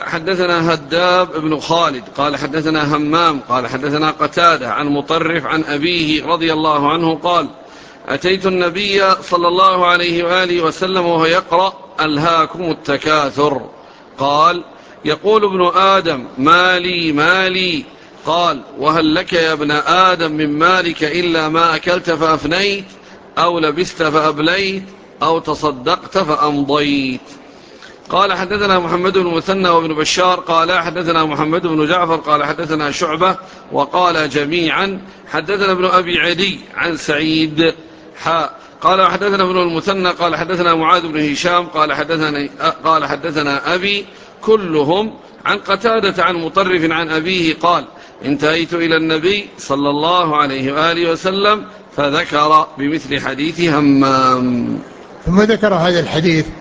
حدثنا هداب بن خالد قال حدثنا همام قال حدثنا قتادة عن مطرف عن أبيه رضي الله عنه قال أتيت النبي صلى الله عليه وآله وسلم وهو يقرأ ألهاكم التكاثر. قال يقول ابن آدم مالي مالي. قال وهل لك يا ابن آدم من مالك إلا ما أكلت فأفنيت أو لبست فأبليت أو تصدقت فأمضيت. قال حدثنا محمد بن مثنى وابن بشار قال حدثنا محمد بن جعفر قال حدثنا شعبة وقال جميعا حدثنا ابن أبي عدي عن سعيد قال حدثنا ابن المثنى قال حدثنا معاذ بن هشام قال حدثنا أبي كلهم عن قتادة عن مطرف عن أبيه قال انتهيت إلى النبي صلى الله عليه وآله وسلم فذكر بمثل حديث همام. ثم ذكر هذا الحديث